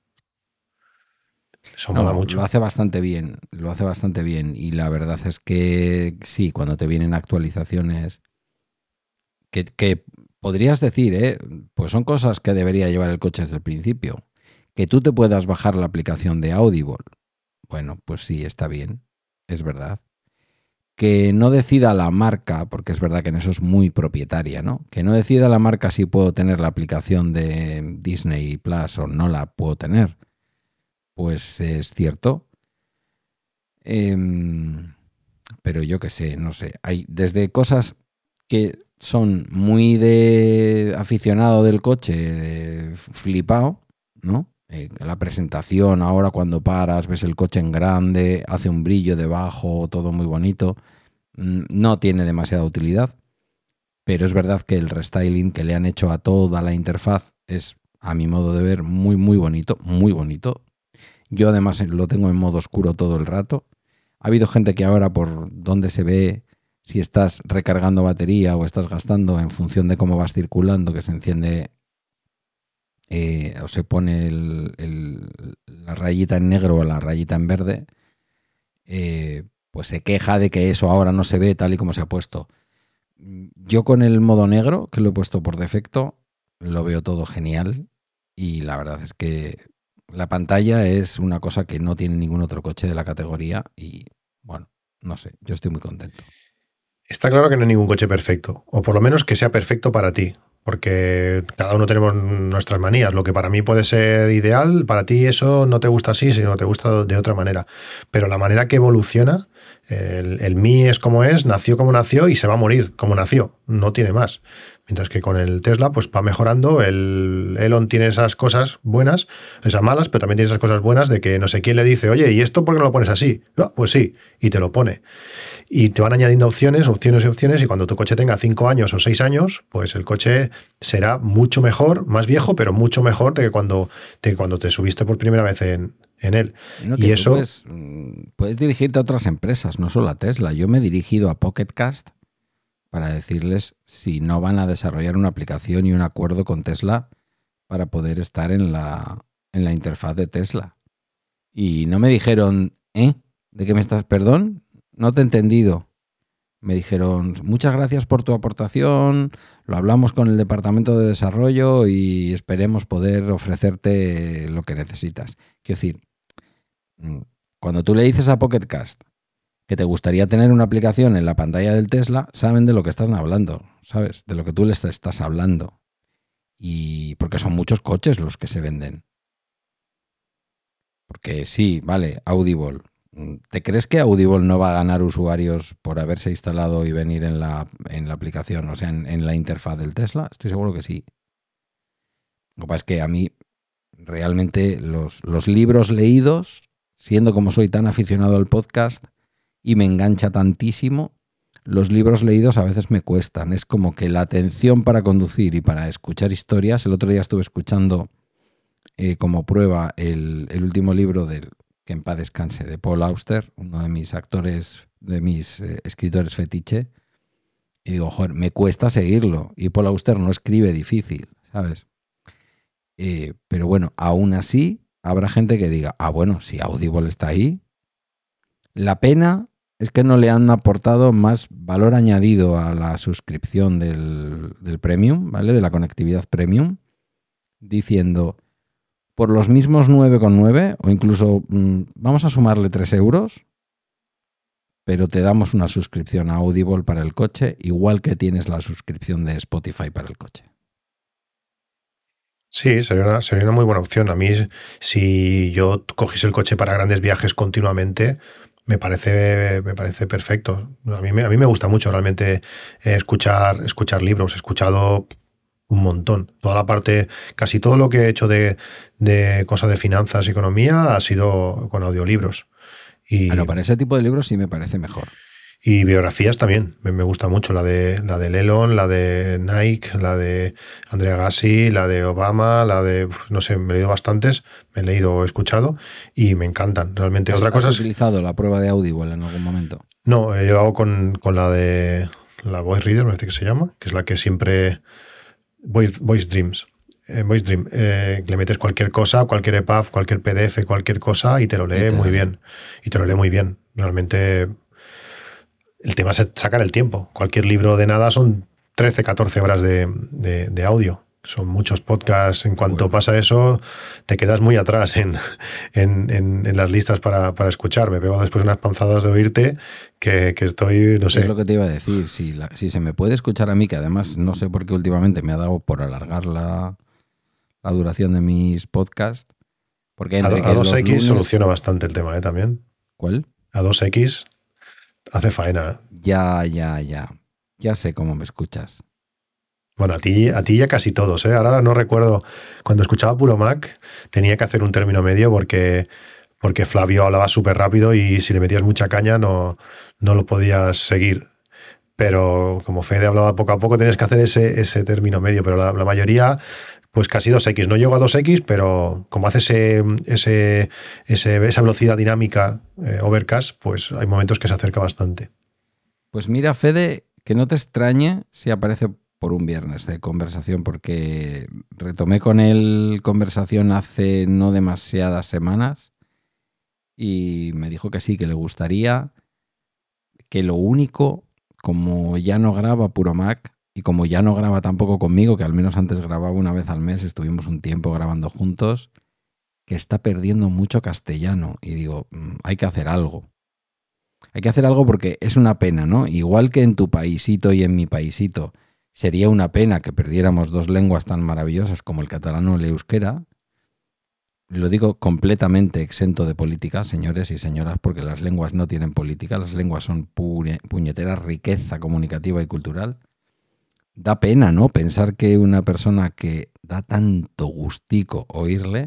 eso mola no, mucho. Lo hace bastante bien, lo hace bastante bien. Y la verdad es que sí, cuando te vienen actualizaciones que, que podrías decir, ¿eh? Pues son cosas que debería llevar el coche desde el principio. Que tú te puedas bajar la aplicación de Audible. Bueno, pues sí, está bien, es verdad. Que no decida la marca, porque es verdad que en eso es muy propietaria, ¿no? Que no decida la marca si puedo tener la aplicación de Disney Plus o no la puedo tener. Pues es cierto. Eh, pero yo qué sé, no sé. Hay desde cosas que son muy de aficionado del coche, de flipado, ¿no? Eh, la presentación, ahora cuando paras, ves el coche en grande, hace un brillo debajo, todo muy bonito. No tiene demasiada utilidad, pero es verdad que el restyling que le han hecho a toda la interfaz es, a mi modo de ver, muy, muy bonito, muy bonito. Yo además lo tengo en modo oscuro todo el rato. Ha habido gente que ahora por donde se ve si estás recargando batería o estás gastando en función de cómo vas circulando, que se enciende eh, o se pone el, el, la rayita en negro o la rayita en verde, eh, pues se queja de que eso ahora no se ve tal y como se ha puesto. Yo con el modo negro, que lo he puesto por defecto, lo veo todo genial y la verdad es que la pantalla es una cosa que no tiene ningún otro coche de la categoría y, bueno, no sé, yo estoy muy contento. Está claro que no hay ningún coche perfecto, o por lo menos que sea perfecto para ti, porque cada uno tenemos nuestras manías. Lo que para mí puede ser ideal, para ti eso no te gusta así, sino te gusta de otra manera. Pero la manera que evoluciona, el, el Mi es como es, nació como nació y se va a morir como nació, no tiene más. Mientras que con el Tesla pues va mejorando, el Elon tiene esas cosas buenas, esas malas, pero también tiene esas cosas buenas de que no sé quién le dice, oye, ¿y esto por qué no lo pones así? No, pues sí, y te lo pone. Y te van añadiendo opciones, opciones y opciones, y cuando tu coche tenga cinco años o seis años, pues el coche será mucho mejor, más viejo, pero mucho mejor de que cuando, de que cuando te subiste por primera vez en, en él. No, y eso puedes, puedes dirigirte a otras empresas, no solo a Tesla. Yo me he dirigido a Pocket Cast para decirles si no van a desarrollar una aplicación y un acuerdo con Tesla para poder estar en la, en la interfaz de Tesla. Y no me dijeron, ¿eh? ¿De qué me estás? ¿Perdón? No te he entendido. Me dijeron, muchas gracias por tu aportación, lo hablamos con el departamento de desarrollo y esperemos poder ofrecerte lo que necesitas. Quiero decir, cuando tú le dices a Pocket Cast que te gustaría tener una aplicación en la pantalla del Tesla, saben de lo que están hablando, ¿sabes? De lo que tú les estás hablando. Y porque son muchos coches los que se venden. Porque sí, vale, Audible. ¿Te crees que Audible no va a ganar usuarios por haberse instalado y venir en la, en la aplicación, o sea, en, en la interfaz del Tesla? Estoy seguro que sí. Lo que pasa es que a mí realmente los, los libros leídos, siendo como soy tan aficionado al podcast y me engancha tantísimo, los libros leídos a veces me cuestan. Es como que la atención para conducir y para escuchar historias. El otro día estuve escuchando eh, como prueba el, el último libro del que en paz descanse, de Paul Auster, uno de mis actores, de mis eh, escritores fetiche, y digo, joder, me cuesta seguirlo. Y Paul Auster no escribe difícil, ¿sabes? Eh, pero bueno, aún así, habrá gente que diga, ah, bueno, si Audible está ahí. La pena es que no le han aportado más valor añadido a la suscripción del, del Premium, ¿vale? De la conectividad Premium, diciendo, por los mismos nueve con nueve, o incluso mmm, vamos a sumarle tres euros, pero te damos una suscripción a Audible para el coche, igual que tienes la suscripción de Spotify para el coche. Sí, sería una, sería una muy buena opción. A mí, si yo cogiese el coche para grandes viajes continuamente, me parece, me parece perfecto. A mí, a mí me gusta mucho realmente escuchar, escuchar libros. He escuchado un montón. Toda la parte, casi todo lo que he hecho de, de cosas de finanzas y economía ha sido con audiolibros. Y, bueno, para ese tipo de libros sí me parece mejor. Y biografías también. Me, me gusta mucho la de la de Elon, la de Nike, la de Andrea Gassi, la de Obama, la de, no sé, me he leído bastantes, me he leído o escuchado y me encantan. Realmente ¿Has, otra cosa ¿Has es, utilizado la prueba de Audible en algún momento? No, he llevado con, con la de la Voice Reader, me parece que se llama, que es la que siempre Voice, Voice Dreams. Eh, Voice Dream. Eh, le metes cualquier cosa, cualquier E P U B, cualquier P D F, cualquier cosa y te lo lee te muy bien. Y te lo lee muy bien. Realmente el tema es sacar el tiempo. Cualquier libro de nada son trece, catorce horas de, de, de audio. Son muchos podcasts. En cuanto bueno. pasa eso, te quedas muy atrás en, en, en, en las listas para, para escuchar. Me pego después unas panzadas de oírte que, que estoy, no sé. Es lo que te iba a decir. Si, la, si se me puede escuchar a mí, que además no sé por qué últimamente me ha dado por alargar la, la duración de mis podcasts. Porque entre a, a dos equis lunes... soluciona bastante el tema, ¿eh? También. ¿Cuál? A dos equis hace faena. Ya, ya, ya. Ya sé cómo me escuchas. Bueno, a ti, a ti ya casi todos, ¿eh? Ahora no recuerdo, cuando escuchaba Puro Mac tenía que hacer un término medio porque, porque Flavio hablaba súper rápido y si le metías mucha caña no, no lo podías seguir. Pero como Fede hablaba poco a poco tenías que hacer ese, ese término medio, pero la, la mayoría pues casi dos equis. No llego a dos equis, pero como hace ese, ese, ese, esa velocidad dinámica eh, Overcast, pues hay momentos que se acerca bastante. Pues mira, Fede, que no te extrañe si aparece por un viernes de conversación, porque retomé con él conversación hace no demasiadas semanas y me dijo que sí, que le gustaría, que lo único, como ya no graba Puro Mac y como ya no graba tampoco conmigo, que al menos antes grababa una vez al mes, estuvimos un tiempo grabando juntos, que está perdiendo mucho castellano. Y digo, hay que hacer algo. Hay que hacer algo porque es una pena, ¿no? Igual que en tu paisito y en mi paisito, sería una pena que perdiéramos dos lenguas tan maravillosas como el catalán o el euskera. Lo digo completamente exento de política, señores y señoras, porque las lenguas no tienen política, las lenguas son puñetera riqueza comunicativa y cultural. Da pena, ¿no? Pensar que una persona que da tanto gustico oírle,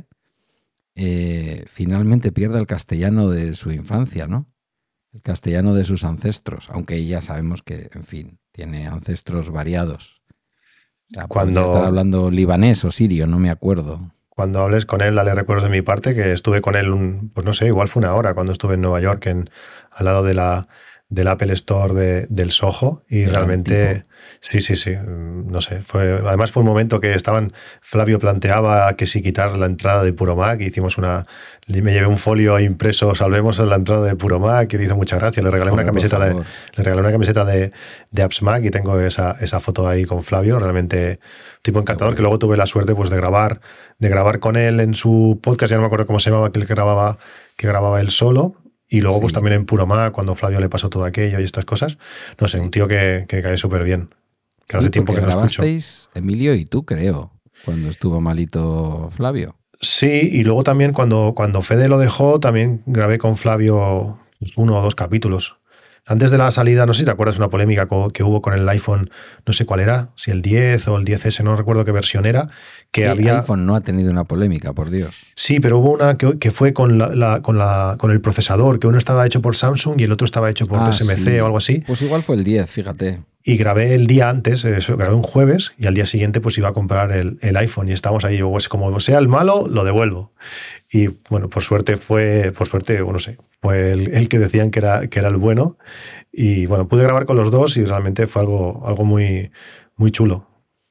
eh, finalmente pierde el castellano de su infancia, ¿no? El castellano de sus ancestros, aunque ya sabemos que, en fin, tiene ancestros variados. O sea, Cuando podría estar hablando libanés o sirio, no me acuerdo. Cuando hables con él, dale recuerdos de mi parte, que estuve con él, un, pues no sé, igual fue una hora cuando estuve en Nueva York, en, al lado de la, del Apple Store de, del Soho, y Era realmente, sí, sí, sí, no sé, fue, además fue un momento que estaban, Flavio planteaba que si quitar la entrada de Puro Mac, hicimos una, me llevé un folio impreso, salvemos la entrada de Puro Mac, que le hizo mucha gracia, le regalé Hombre, una camiseta por de, favor. le regalé una camiseta de, de Apps Mac y tengo esa, esa foto ahí con Flavio, realmente tipo encantador, Qué que luego tuve la suerte pues de grabar, de grabar con él en su podcast, ya no me acuerdo cómo se llamaba, que él grababa, que grababa él solo. Y luego, Sí. pues también en Puro Mac, cuando Flavio le pasó todo aquello y estas cosas. No sé, Sí. un tío que, que cae súper bien. Que Sí, hace tiempo que no escucho. grabasteis, Emilio y tú, creo, cuando estuvo malito Flavio. Sí, y luego también cuando, cuando Fede lo dejó, también grabé con Flavio uno o dos capítulos. Antes de la salida, no sé si te acuerdas, una polémica que hubo con el iPhone, no sé cuál era, si el diez o el diez ese, no recuerdo qué versión era, que ¿Qué había... iPhone no ha tenido una polémica, por Dios? Sí, pero hubo una que, que fue con, la, la, con, la, con el procesador, que uno estaba hecho por Samsung y el otro estaba hecho por Ah, T S M C sí. o algo así. Pues igual fue el diez, fíjate. Y grabé el día antes, eso, grabé un jueves y al día siguiente pues iba a comprar el, el iPhone y estábamos ahí, yo, pues como sea el malo, lo devuelvo. Y bueno, por suerte fue, por suerte, bueno, no sé, fue el, el que decían que era, que era el bueno. Y bueno, pude grabar con los dos y realmente fue algo, algo muy, muy chulo.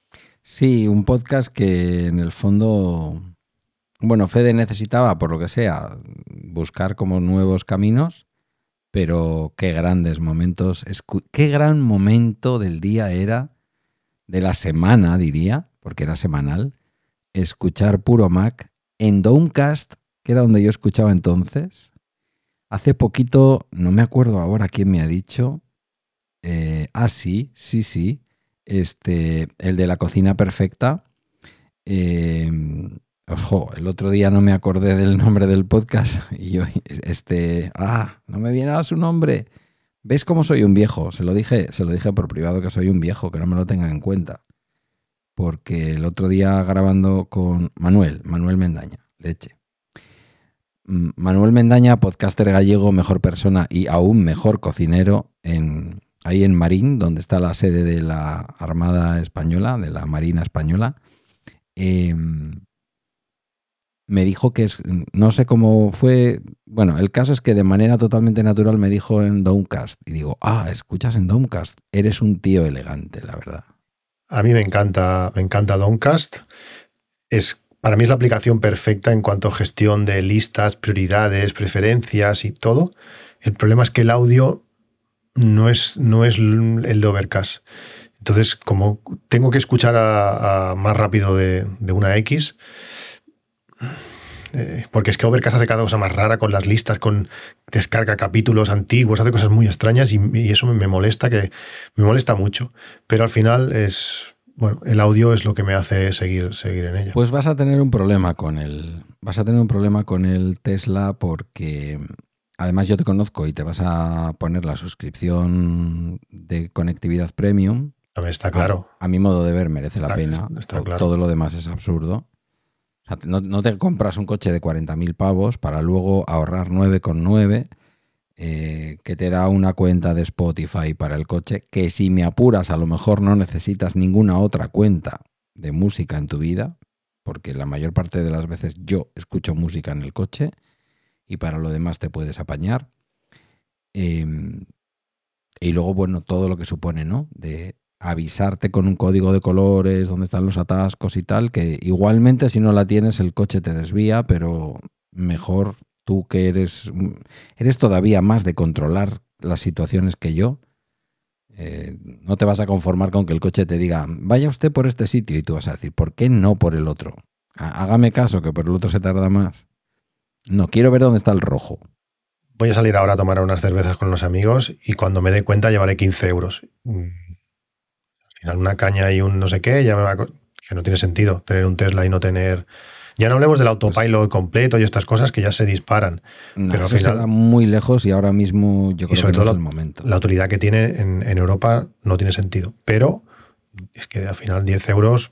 Sí, un podcast que en el fondo, bueno, Fede necesitaba, por lo que sea, buscar como nuevos caminos, pero qué grandes momentos, escu- qué gran momento del día era, de la semana, diría, porque era semanal, escuchar Puro Mac en Downcast, que era donde yo escuchaba entonces. Hace poquito, no me acuerdo ahora quién me ha dicho, eh, ah, sí, sí, sí, este, el de la cocina perfecta. Eh, ojo, el otro día no me acordé del nombre del podcast y yo, este, ah, no me viene a su nombre. ¿Ves cómo soy un viejo? Se lo dije, se lo dije por privado que soy un viejo, que no me lo tengan en cuenta. Porque el otro día grabando con Manuel, Manuel Mendaña, leche. Manuel Mendaña, podcaster gallego, mejor persona y aún mejor cocinero en, ahí en Marín, donde está la sede de la Armada Española, de la Marina Española. Eh, me dijo que es, no sé cómo fue, bueno, el caso es que de manera totalmente natural me dijo en Downcast y digo, ah, escuchas en Downcast, eres un tío elegante, la verdad. A mí me encanta, me encanta Downcast. Es, para mí es la aplicación perfecta en cuanto a gestión de listas, prioridades, preferencias y todo. El problema es que el audio no es, no es el de Overcast. Entonces, como tengo que escuchar a, a más rápido de, de una X, eh, porque es que Overcast hace cada cosa más rara con las listas, con descarga capítulos antiguos, hace cosas muy extrañas y, y eso me, me molesta, que me molesta mucho. Pero al final es, bueno, el audio es lo que me hace seguir, seguir en ella. Pues vas a tener un problema con el, vas a tener un problema con el Tesla porque además yo te conozco y te vas a poner la suscripción de conectividad premium. Está claro. A, a mi modo de ver merece la está, pena. Está todo, claro. todo lo demás es absurdo. O sea, no, no te compras un coche de cuarenta mil pavos para luego ahorrar nueve con nueve, eh, que te da una cuenta de Spotify para el coche, que si me apuras a lo mejor no necesitas ninguna otra cuenta de música en tu vida. porque la mayor parte de las veces yo escucho música en el coche y para lo demás te puedes apañar. Eh, y luego, bueno, todo lo que supone, ¿no? De avisarte con un código de colores, dónde están los atascos y tal, que igualmente si no la tienes el coche te desvía, pero mejor tú que eres, eres todavía más de controlar las situaciones que yo. Eh, no te vas a conformar con que el coche te diga vaya usted por este sitio y tú vas a decir ¿por qué no por el otro? Hágame caso que por el otro se tarda más. No, quiero ver dónde está el rojo. Voy a salir ahora a tomar unas cervezas con unos amigos y cuando me dé cuenta llevaré quince euros. Al final una caña y un no sé qué, ya me va a... que no tiene sentido tener un Tesla y no tener... Ya no hablemos del autopilot pues, completo y estas cosas que ya se disparan. No, pero al eso final se va muy lejos y ahora mismo yo creo que no es el momento. La utilidad que tiene en, en Europa no tiene sentido. Pero es que al final diez euros,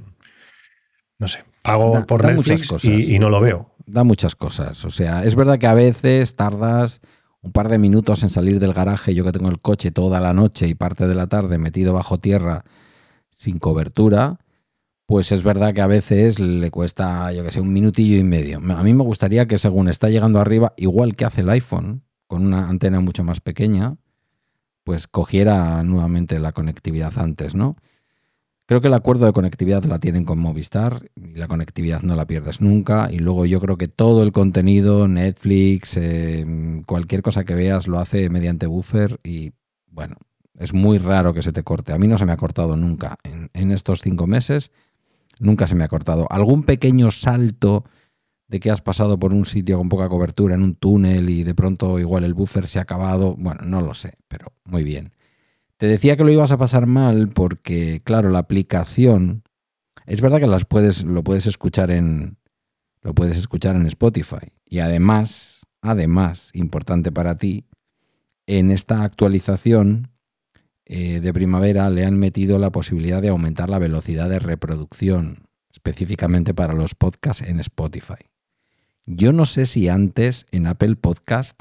no sé, pago da, por da Netflix y, y no lo veo. Da muchas cosas. O sea, es verdad que a veces tardas un par de minutos en salir del garaje. Yo que tengo el coche toda la noche y parte de la tarde metido bajo tierra sin cobertura, pues es verdad que a veces le cuesta, yo que sé, un minutillo y medio. A mí me gustaría que según está llegando arriba, igual que hace el iPhone, con una antena mucho más pequeña, pues cogiera nuevamente la conectividad antes, ¿no? Creo que el acuerdo de conectividad la tienen con Movistar y la conectividad no la pierdes nunca. Y luego yo creo que todo el contenido, Netflix, eh, cualquier cosa que veas lo hace mediante buffer y bueno, es muy raro que se te corte. A mí no se me ha cortado nunca. En, en estos cinco meses nunca se me ha cortado. Algún pequeño salto de que has pasado por un sitio con poca cobertura en un túnel y de pronto igual el buffer se ha acabado. Bueno, no lo sé, pero muy bien. Te decía que lo ibas a pasar mal porque, claro, la aplicación, es verdad que las puedes, lo puedes escuchar en, lo puedes escuchar en Spotify. Y además, además, importante para ti, en esta actualización eh, de primavera le han metido la posibilidad de aumentar la velocidad de reproducción, específicamente para los podcasts en Spotify. Yo no sé si antes en Apple Podcast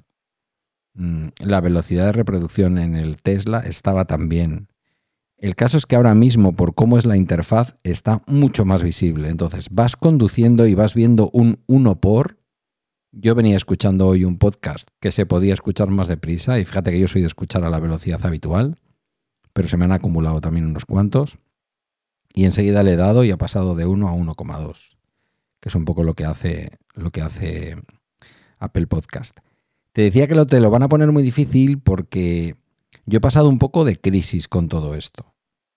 la velocidad de reproducción en el Tesla estaba tan bien. El caso es que ahora mismo, por cómo es la interfaz, está mucho más visible. Entonces, vas conduciendo y vas viendo un uno por. Yo venía escuchando hoy un podcast que se podía escuchar más deprisa, y fíjate que yo soy de escuchar a la velocidad habitual, pero se me han acumulado también unos cuantos, y enseguida le he dado y ha pasado de uno a uno coma dos, que es un poco lo que hace, lo que hace Apple Podcast. Te decía que lo, te lo van a poner muy difícil porque yo he pasado un poco de crisis con todo esto.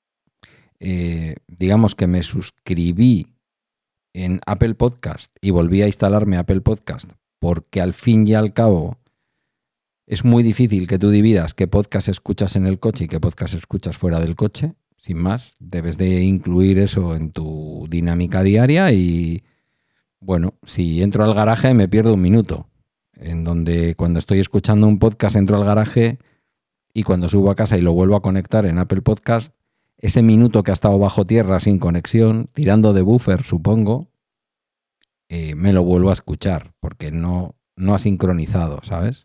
Eh, digamos que me suscribí en Apple Podcast y volví a instalarme Apple Podcast porque al fin y al cabo es muy difícil que tú dividas qué podcast escuchas en el coche y qué podcast escuchas fuera del coche. Sin más, debes de incluir eso en tu dinámica diaria y, bueno, si entro al garaje me pierdo un minuto. En donde cuando estoy escuchando un podcast entro al garaje y cuando subo a casa y lo vuelvo a conectar en Apple Podcast, ese minuto que ha estado bajo tierra sin conexión, tirando de buffer, supongo, eh, me lo vuelvo a escuchar porque no, no ha sincronizado, ¿sabes?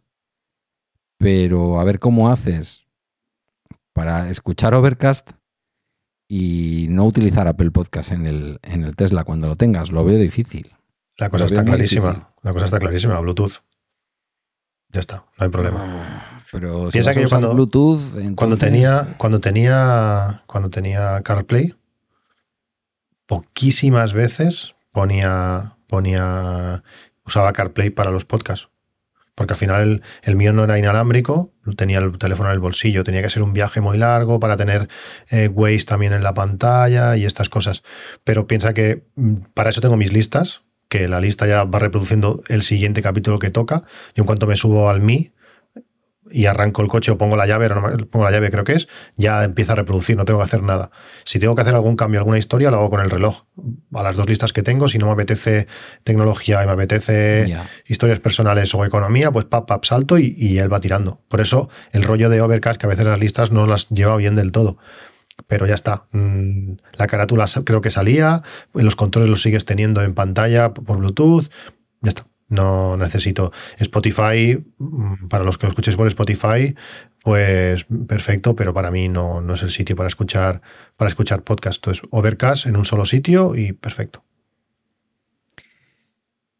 Pero a ver cómo haces para escuchar Overcast y no utilizar Apple Podcast en el, en el Tesla cuando lo tengas. Lo veo difícil. La cosa está clarísima. La cosa está clarísima. Bluetooth. Ya está, no hay problema. Oh, pero piensa si que yo cuando, Bluetooth, entonces... cuando tenía cuando tenía cuando tenía CarPlay, poquísimas veces ponía ponía usaba CarPlay para los podcasts, porque al final el, el mío no era inalámbrico, tenía el teléfono en el bolsillo, tenía que ser un viaje muy largo para tener eh, Waze también en la pantalla y estas cosas. Pero piensa que para eso tengo mis listas, que la lista ya va reproduciendo el siguiente capítulo que toca, y en cuanto me subo al Mi y arranco el coche o pongo la llave, no, pongo la llave creo que es, ya empieza a reproducir, no tengo que hacer nada. Si tengo que hacer algún cambio, alguna historia, lo hago con el reloj. A las dos listas que tengo, si no me apetece tecnología y me apetece yeah. historias personales o economía, pues pap, pap, salto y, y él va tirando. Por eso el rollo de Overcast, que a veces las listas no las lleva bien del todo. Pero ya está. La carátula creo que salía, los controles los sigues teniendo en pantalla por Bluetooth, ya está. No necesito Spotify, para los que lo escuchéis por Spotify, pues perfecto, pero para mí no, no es el sitio para escuchar, para escuchar podcast. Entonces, Overcast en un solo sitio y perfecto.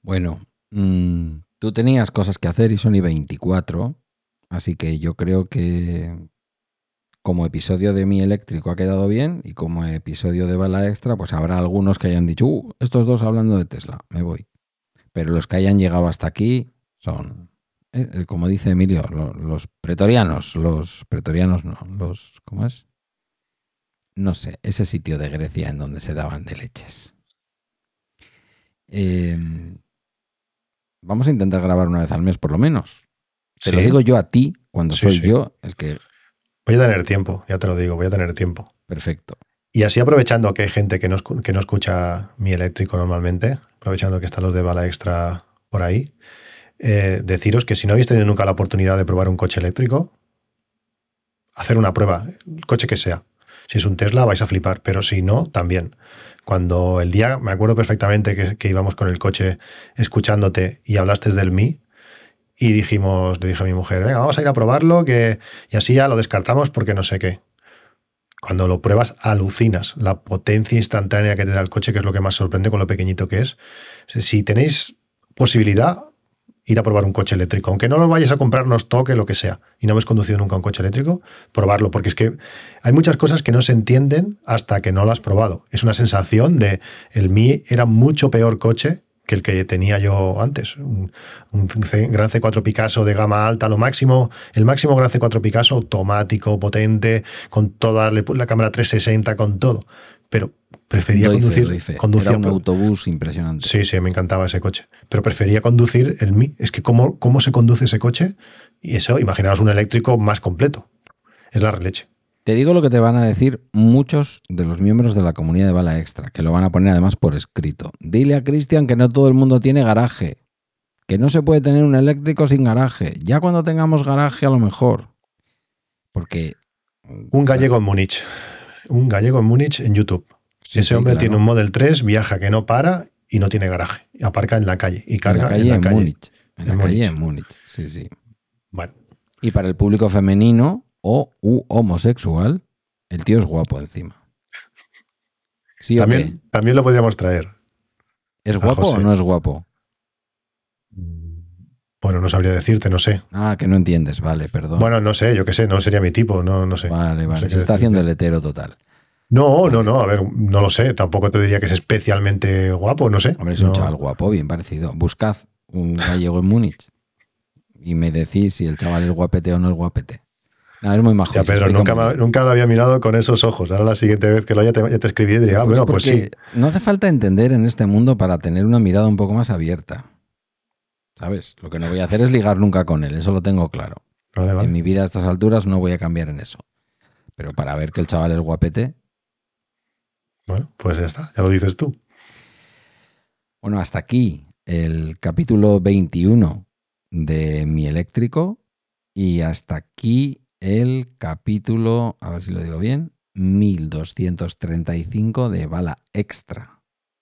Bueno, mmm, tú tenías cosas que hacer y son y veinticuatro, así que yo creo que como episodio de Mi Eléctrico ha quedado bien y como episodio de Bala Extra, pues habrá algunos que hayan dicho, uh, estos dos hablando de Tesla, me voy. Pero los que hayan llegado hasta aquí son, eh, como dice Emilio, los, los pretorianos, los pretorianos no, los, ¿cómo es? No sé, ese sitio de Grecia en donde se daban de leches. Eh, vamos a intentar grabar una vez al mes por lo menos. Te Sí. lo digo yo a ti cuando Sí, soy sí. yo el que... Voy a tener tiempo, ya te lo digo, voy a tener tiempo. Perfecto. Y así aprovechando que hay gente que no, que no escucha Mi Eléctrico normalmente, aprovechando que están los de Bala Extra por ahí, eh, deciros que si no habéis tenido nunca la oportunidad de probar un coche eléctrico, hacer una prueba, el coche que sea. Si es un Tesla vais a flipar, pero si no, también. Cuando el día, me acuerdo perfectamente que, que íbamos con el coche escuchándote y hablaste del Mi, y dijimos, le dije a mi mujer, venga, vamos a ir a probarlo, que, y así ya lo descartamos porque no sé qué. Cuando lo pruebas, alucinas la potencia instantánea que te da el coche, que es lo que más sorprende con lo pequeñito que es. Si tenéis posibilidad, ir a probar un coche eléctrico, aunque no lo vayas a comprar, nos toque lo que sea, y no habéis conducido nunca un coche eléctrico, probarlo, porque es que hay muchas cosas que no se entienden hasta que no lo has probado. Es una sensación de, el Mi era mucho peor coche que el que tenía yo antes. Un, un C, Gran C cuatro Picasso de gama alta, lo máximo, el máximo Gran C cuatro Picasso, automático, potente, con toda la cámara trescientos sesenta, con todo. Pero prefería doy conducir... Fe, doy fe. conducir Era un autobús impresionante. Sí, sí, me encantaba ese coche. Pero prefería conducir el Mi. Es que cómo, cómo se conduce ese coche, y eso, imaginaos un eléctrico más completo. Es la releche. Te digo lo que te van a decir muchos de los miembros de la comunidad de Bala Extra, que lo van a poner además por escrito. Dile a Cristian que no todo el mundo tiene garaje, que no se puede tener un eléctrico sin garaje. Ya cuando tengamos garaje a lo mejor. Porque... Un gallego en Múnich. Un gallego en Múnich en YouTube. Sí, Ese sí, hombre claro. tiene un Model tres, viaja que no para y no tiene garaje. Aparca en la calle y carga en la calle en la calle. En Múnich. En, en la Múnich. calle en Múnich, sí, sí. Bueno. Y para el público femenino o u homosexual, el tío es guapo encima. ¿Sí o también, qué? También lo podríamos traer. ¿Es guapo o no es guapo? Bueno, no sabría decirte, no sé. Ah, que no entiendes, vale, perdón. Bueno, no sé, yo qué sé, no sería mi tipo, no, no sé. Vale, vale, no sé se está haciendo el hetero total. No, vale. no, no, a ver, no lo sé, tampoco te diría que es especialmente guapo, no sé. Hombre, es no. un chaval guapo, bien parecido. Buscad un gallego en Múnich y me decís si el chaval es guapete o no es guapete. No, es muy majo. Ya, Pedro, nunca, me, nunca lo había mirado con esos ojos. Ahora la siguiente vez que lo haya te, ya te escribí y diría, ah, pues bueno, pues sí. No hace falta entender en este mundo para tener una mirada un poco más abierta. ¿Sabes? Lo que no voy a hacer es ligar nunca con él, eso lo tengo claro. Vale, vale. En mi vida a estas alturas no voy a cambiar en eso. Pero para ver que el chaval es guapete... Bueno, pues ya está, ya lo dices tú. Bueno, hasta aquí el capítulo veintiuno de Mi Eléctrico y hasta aquí el capítulo, a ver si lo digo bien, mil doscientos treinta y cinco de Bala Extra.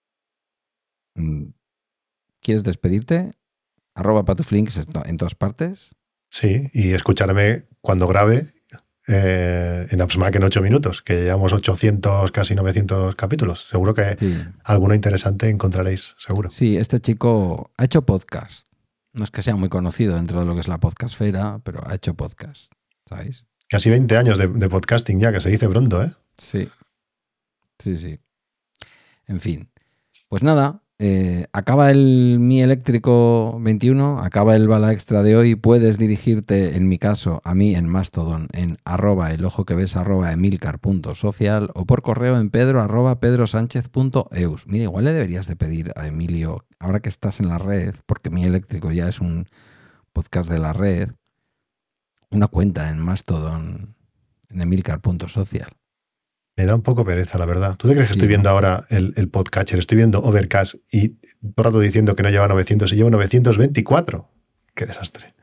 ¿Quieres despedirte? Arroba patuflinks en todas partes. Sí, y escucharme cuando grabe eh, en AppsMac en ocho minutos, que llevamos ochocientos, casi novecientos capítulos. Seguro que sí. Alguno interesante encontraréis, seguro. Sí, este chico ha hecho podcast. No es que sea muy conocido dentro de lo que es la podcastfera, pero ha hecho podcast, ¿sabéis? Casi veinte años de, de podcasting ya, que se dice pronto, ¿eh? Sí, sí, sí. En fin, pues nada, eh, acaba el Mi Eléctrico veintiuno, acaba el Bala Extra de hoy. Puedes dirigirte, en mi caso, a mí en Mastodon, en arroba el ojo que ves, arroba emilcar punto social o por correo en pedro arroba pedrosánchez punto eus. Mira, igual le deberías de pedir a Emilio, ahora que estás en la red, porque Mi Eléctrico ya es un podcast de la red, una cuenta en Mastodon, en emilcar punto social. Me da un poco pereza, la verdad. ¿Tú te crees que Sí, estoy viendo ¿no? ahora el, el podcatcher? Estoy viendo Overcast y todo el rato diciendo que no lleva novecientos y lleva novecientos veinticuatro. ¡Qué desastre!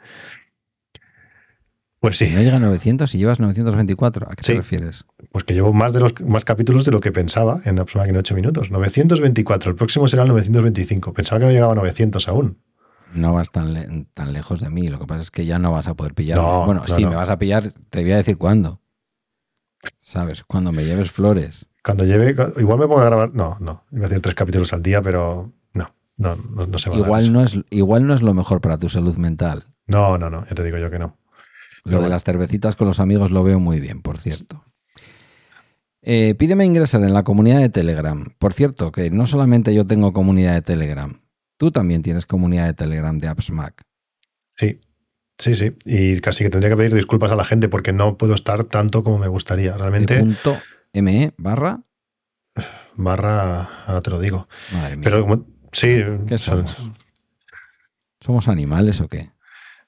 Pues sí. ¿No llega a novecientos y llevas novecientos veinticuatro? ¿A qué sí. te refieres? Pues que llevo más de los más capítulos de lo que pensaba en AppsMac en ocho minutos. novecientos veinticuatro. El próximo será el novecientos veinticinco. Pensaba que no llegaba a novecientos aún. No vas tan, le tan lejos de mí. Lo que pasa es que ya no vas a poder pillarme. No, bueno, no, sí, no. me vas a pillar. Te voy a decir cuándo. ¿Sabes? Cuando me lleves flores. Cuando lleve... Igual me pongo a grabar... No, no. Iba a decir tres capítulos al día, pero no. no, no, no se va igual a dar eso. no es Igual no es lo mejor para tu salud mental. No, no, no, ya te digo yo que no. Lo de bueno. las cervecitas con los amigos lo veo muy bien, por cierto. Eh, pídeme ingresar en la comunidad de Telegram. Por cierto, que no solamente yo tengo comunidad de Telegram, tú también tienes comunidad de Telegram de AppsMac. Sí, sí, sí. Y casi que tendría que pedir disculpas a la gente porque no puedo estar tanto como me gustaría. Realmente. Punto me barra. Barra, ahora te lo digo. Madre mía. Pero como, sí. ¿Qué somos? ¿Somos animales o qué?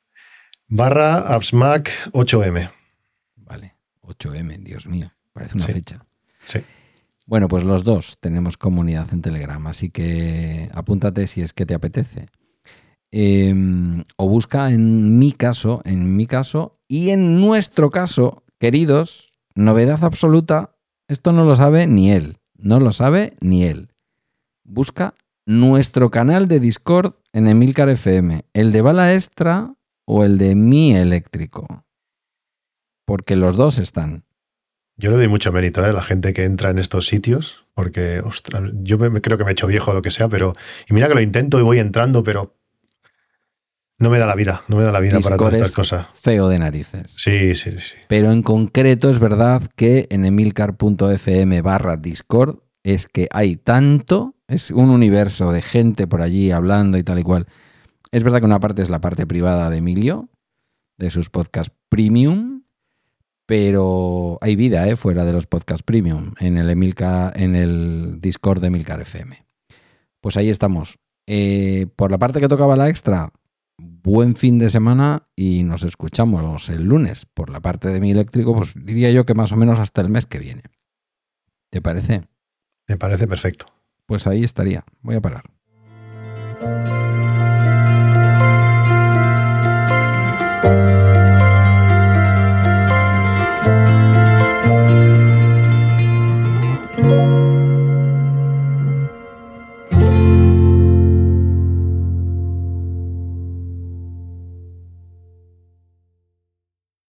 Barra AppsMac ocho eme. Vale, ocho eme, Dios mío. Parece una sí, fecha. Sí. Bueno, pues los dos tenemos comunidad en Telegram, así que apúntate si es que te apetece. Eh, o busca en mi caso, en mi caso y en nuestro caso, queridos, novedad absoluta, esto no lo sabe ni él, no lo sabe ni él. Busca nuestro canal de Discord en Emilcar F M, el de Bala Extra o el de Mi Eléctrico, porque los dos están. Yo le doy mucho mérito, ¿eh? A la gente que entra en estos sitios, porque, ostras, yo me, me creo que me he hecho viejo o lo que sea, pero, y mira que lo intento y voy entrando, pero no me da la vida, no me da la vida Discord para todas estas es cosas. Feo de narices. Sí, sí, sí. Pero en concreto es verdad que en emilcar.fm barra Discord es que hay tanto, es un universo de gente por allí hablando y tal y cual. Es verdad que una parte es la parte privada de Emilio, de sus podcasts premium, pero hay vida, ¿eh? Fuera de los podcasts premium, en el, Emilcar, en el Discord de Emilcar F M. Pues ahí estamos. Eh, por la parte que tocaba la extra, buen fin de semana y nos escuchamos el lunes. Por la parte de Mi Eléctrico, pues diría yo que más o menos hasta el mes que viene. ¿Te parece? Me parece perfecto. Pues ahí estaría. Voy a parar.